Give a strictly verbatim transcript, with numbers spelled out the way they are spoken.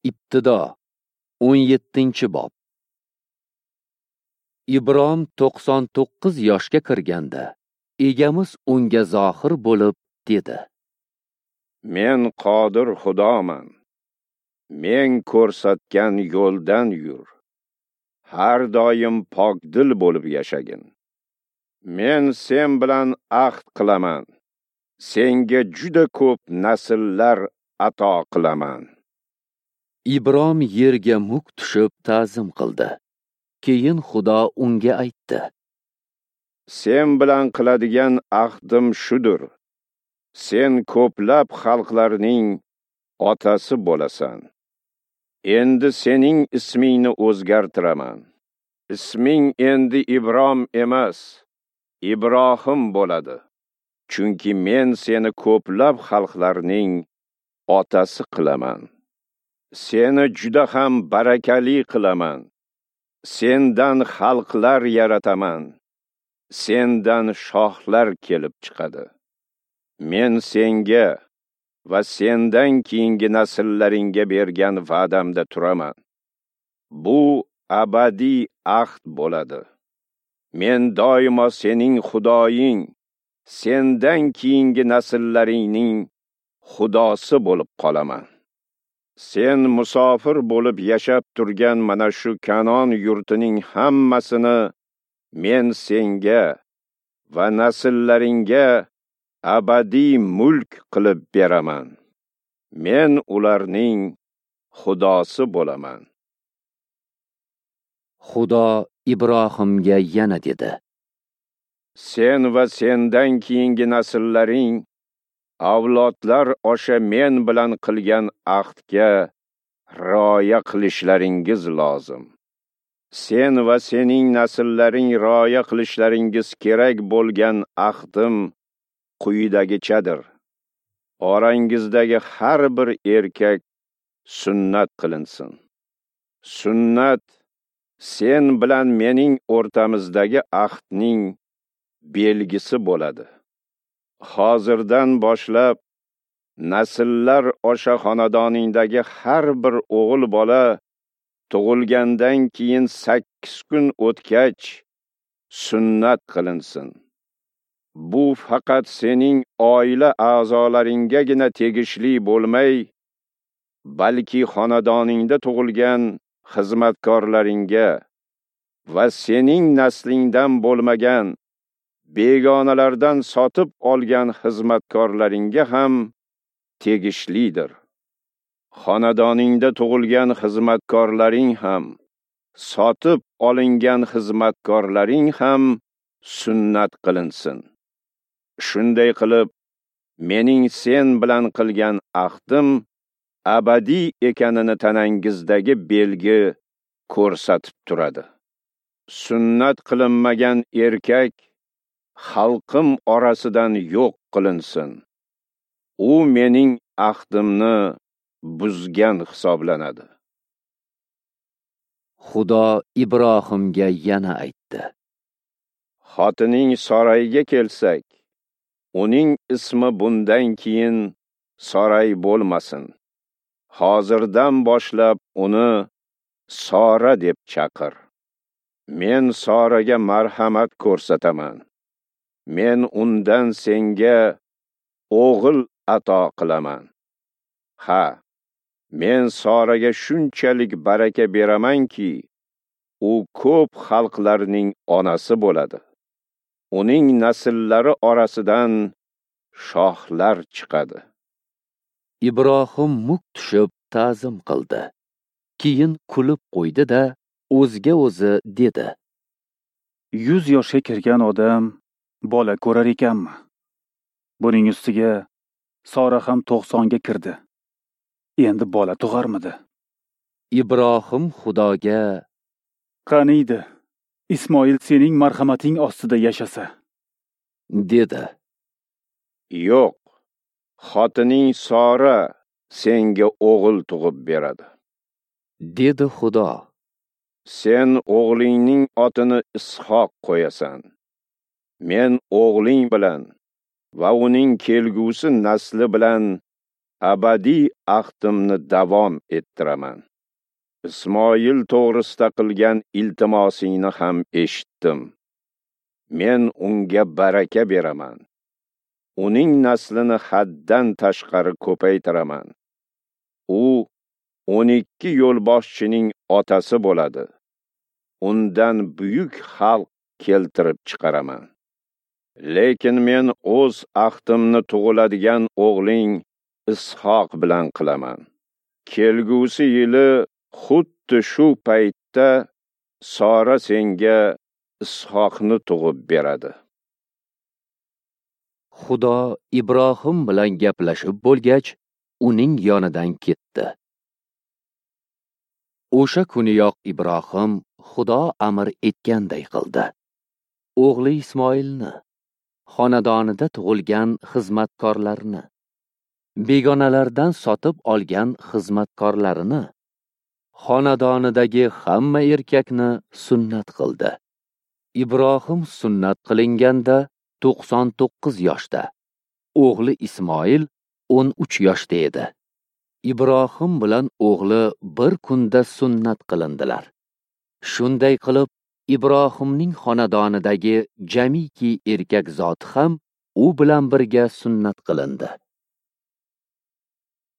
Ibtido o'n yettinchi bob. Ibrohim to'qson to'qqiz yoshga kirganda egamiz unga zohir bo'lib dedi: Men qodir Xudoman. Men ko'rsatgan yo'ldan yur. Har doim pokdil bo'lib yashagin. Men sen bilan ahd qilaman. Senga juda ko'p nasllar ato qilaman. Ibrohim yerga muk tushib ta'zim qildi. Keyin Xudo unga aytdi: Sen bilan qiladigan ahdim shudur. Sen ko'plab xalqlarning otasi bo'lasan. Endi sening ismingni o'zgartiraman. Isming endi Ibrohim emas, Ibrohim bo'ladi. Chunki men seni ko'plab xalqlarning otasi qilaman. Seni juda ham barakali qilaman. Sendan xalqlar yarataman. Sendan shohlar kelib chiqadi. Men senga va sendan keyingi nasllaringga bergan va'damda turaman. Bu abadiy ahd bo'ladi. Men doimo sening Xudoying, sendan keyingi nasllaringning Xudosi bo'lib qolaman. Sen musofir bo'lib yashab turgan mana shu Kanon yurtining hammasini men senga va nasllaringga abadiy mulk qilib beraman. Men ularning Xudosi bo'laman. Xudo Ibrohimga yana dedi: Sen va sendan keyingi naslaring avlodlar osha men bilan qilgan ahdga rioya qilishlaringiz lozim. Sen va sening naslaring rioya qilishlaringiz kerak bo'lgan ahdim quyidagichadir. Orangizdagi har bir erkak sunnat qilinsin. Sunnat sen bilan mening o'rtamizdagi ahdning belgisi bo'ladi. Hozirdan boshlab nasllar osha xonadoningdagi har bir o'g'il bola tug'ilgandan keyin sakkiz kun o'tgach sunnat qilinsin. Bu faqat sening oila a'zolaringagina tegishli bo'lmay, balki xonadoningda tug'ilgan xizmatkorlaringga va sening naslingdan bo'lmagan begonalardan sotib olgan xizmatkorlaringga ham tegishlidir. Xonadoningda tug'ilgan xizmatkorlaring ham, sotib olingan xizmatkorlaring ham sunnat qilinsin. Shunday qilib, mening sen bilan qilgan ahdim abadiy ekanini tanangizdagi belgi ko'rsatib turadi. Sunnat qilinmagan erkak xalqim orasidan yo'q qilinsin. U mening ahdimni buzgan hisoblanadi. Xudo Ibrohimga yana aytdi: Xotining Sorayga kelsak, uning ismi bundan keyin Soray bo'lmasin. Hozirdan boshlab uni Sora deb chaqir. Men Soraga marhamat ko'rsataman. Men undan senga o'g'il ato qilaman. Ha, men Soraga shunchalik baraka beramanki, u ko'p xalqlarning onasi bo'ladi. Uning nasllari orasidan shohlar chiqadi. Ibrohim muk tushib ta'zim qildi. Keyin kulib qo'ydi-da, o'ziga o'zi dedi: yuz yoshga kirgan odam bola ko'rar ekanmi? Buning ustiga Sora ham to'qsonga kirdi. Endi bola tug'armidi? Ibrohim Xudoga: Qaniydi, Ismoil sening marhamating ostida yashasa, dedi. Yo'q, xotining Sora senga o'g'il tug'ib beradi, dedi Xudo. Sen o'g'lingning otini Ishoq qo'yasan. Men o'g'ling bilan va uning kelgusi nasli bilan abadiy ahdimni davom ettiraman. Ismoil to'g'risida qilgan iltimosingni ham eshitdim. Men unga baraka beraman. Uning naslini haddan tashqari ko'paytiraman. U o'n ikki yo'lboshchining otasi bo'ladi. Undan buyuk xalq keltirib chiqaraman. Lekin men o'z ahdimni tug'iladigan o'g'ling Ishoq bilan qilaman. Kelgusi yili xuddi shu paytda Sora senga Ishoqni tug'ib beradi. Xudo Ibrohim bilan gaplashib bo'lgach, uning yonidan ketdi. O'sha kuniyoq Ibrohim Xudo amr etganday qildi. O'g'li Ismoilni, xonadonida tug'ilgan xizmatkorlarni, begonalardan sotib olgan xizmatkorlarini, xonadonidagi hamma erkakni sunnat qildi. Ibrohim sunnat qilinganda to'qson to'qqiz yoshda, o'g'li Ismoil o'n uch yoshda edi. Ibrohim bilan o'g'li bir kunda sunnat qilindilar. Shunday qilib, Ibrohimning xonadonidagi jamiki erkak zoti ham u bilan birga sunnat qilindi.